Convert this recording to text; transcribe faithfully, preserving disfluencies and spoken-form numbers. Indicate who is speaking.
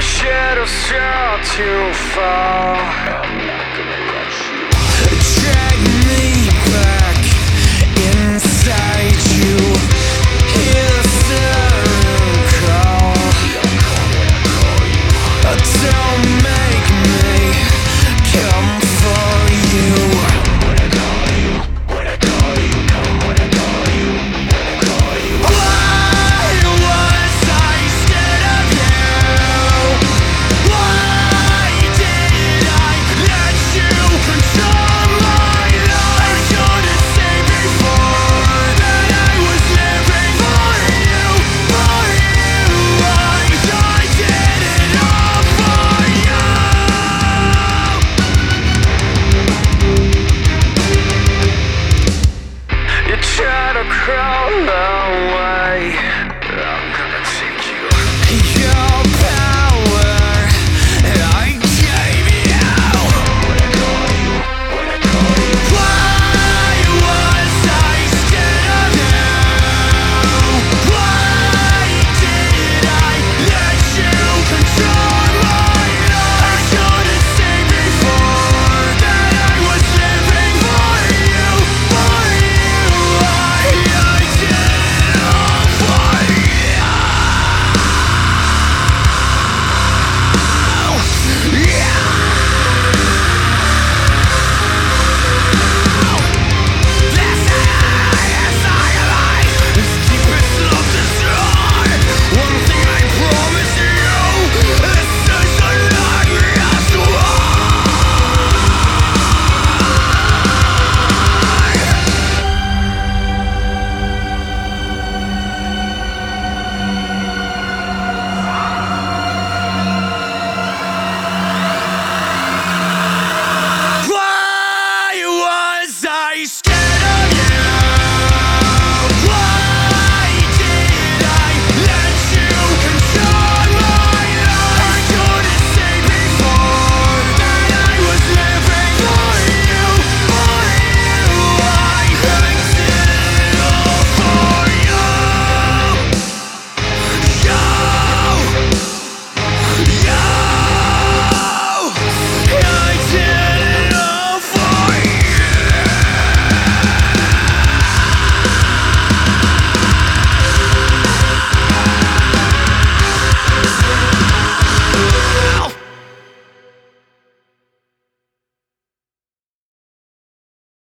Speaker 1: the shadows start to fall, I'm not gonna let you drag me back inside you. Hear the siren call. Don't make me come for you. When I call you, when I call you, come when I call you, when I call you. Why was I scared of you? Why did I let you control my life? Should have seen before that I was living for you, for you. I, I did it all for you. You try to crawl away, I'm gonna take you. You